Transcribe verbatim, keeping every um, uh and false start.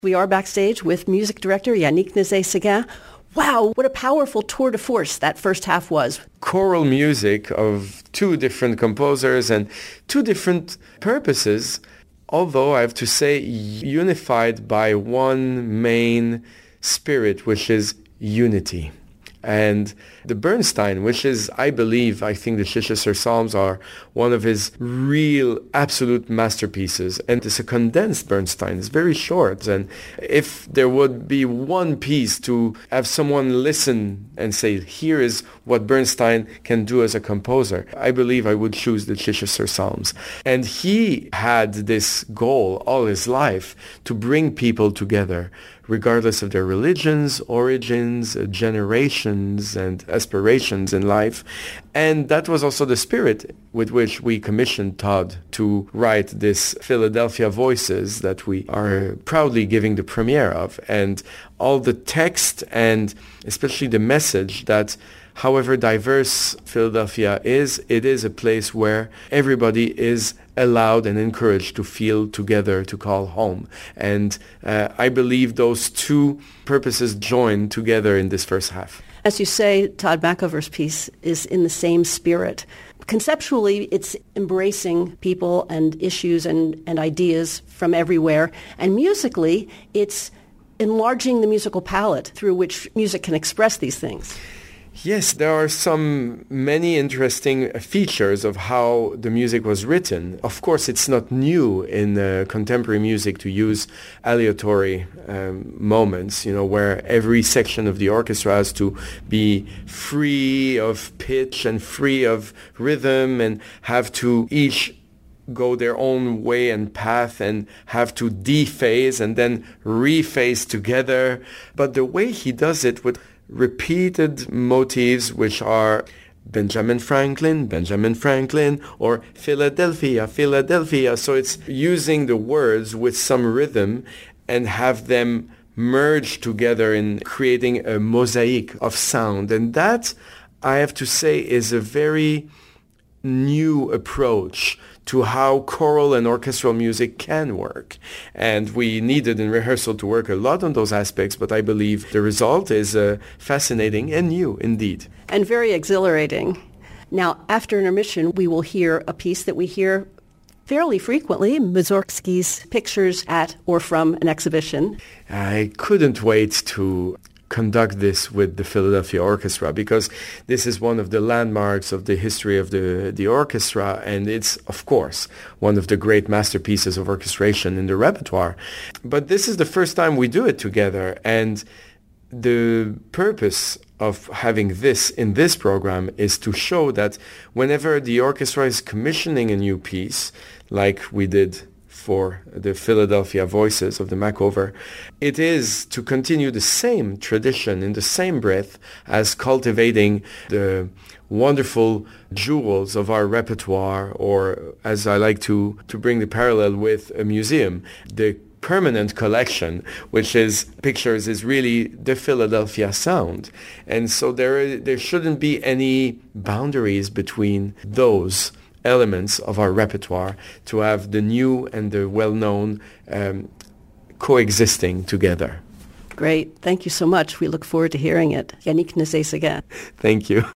We are backstage with music director Yannick Nézet-Séguin. Wow, what a powerful tour de force that first half was. Choral music of two different composers and two different purposes, although I have to say unified by one main spirit, which is unity. And the Bernstein, which is, I believe, I think the Chichester Psalms are one of his real absolute masterpieces. And it's a condensed Bernstein. It's very short. And if there would be one piece to have someone listen and say, here is what Bernstein can do as a composer, I believe I would choose the Chichester Psalms. And he had this goal all his life to bring people together, regardless of their religions, origins, generations, and aspirations in life. And that was also the spirit with which we commissioned Todd to write this Philadelphia Voices that we are proudly giving the premiere of. And all the text and especially the message that however diverse Philadelphia is, it is a place where everybody is allowed and encouraged to feel together, to call home. And uh, I believe those two purposes join together in this first half. As you say, Todd Machover's piece is in the same spirit. Conceptually, it's embracing people and issues and, and ideas from everywhere. And musically, it's enlarging the musical palette through which music can express these things. Yes, there are some many interesting features of how the music was written. Of course, it's not new in uh, contemporary music to use aleatory um, moments, you know, where every section of the orchestra has to be free of pitch and free of rhythm and have to each go their own way and path and have to dephase and then rephase together. But the way he does it with repeated motifs which are Benjamin Franklin, Benjamin Franklin, or Philadelphia, Philadelphia. So it's using the words with some rhythm and have them merge together in creating a mosaic of sound. And that, I have to say, is a very new approach to how choral and orchestral music can work. And we needed in rehearsal to work a lot on those aspects, but I believe the result is uh, fascinating and new indeed. And very exhilarating. Now, after intermission, we will hear a piece that we hear fairly frequently, Mussorgsky's Pictures at or from an Exhibition. I couldn't wait to conduct this with the Philadelphia Orchestra because this is one of the landmarks of the history of the, the orchestra, and it's, of course, one of the great masterpieces of orchestration in the repertoire. But this is the first time we do it together, and the purpose of having this in this program is to show that whenever the orchestra is commissioning a new piece, like we did for the Philadelphia Voices of the Machover, it is to continue the same tradition in the same breath as cultivating the wonderful jewels of our repertoire, or as I like to, to bring the parallel with a museum, the permanent collection, which is pictures, is really the Philadelphia sound. And so there there shouldn't be any boundaries between those elements of our repertoire to have the new and the well-known um, coexisting together. Great. Thank you so much. We look forward to hearing it. Yannick Nézet-Séguin. Thank you.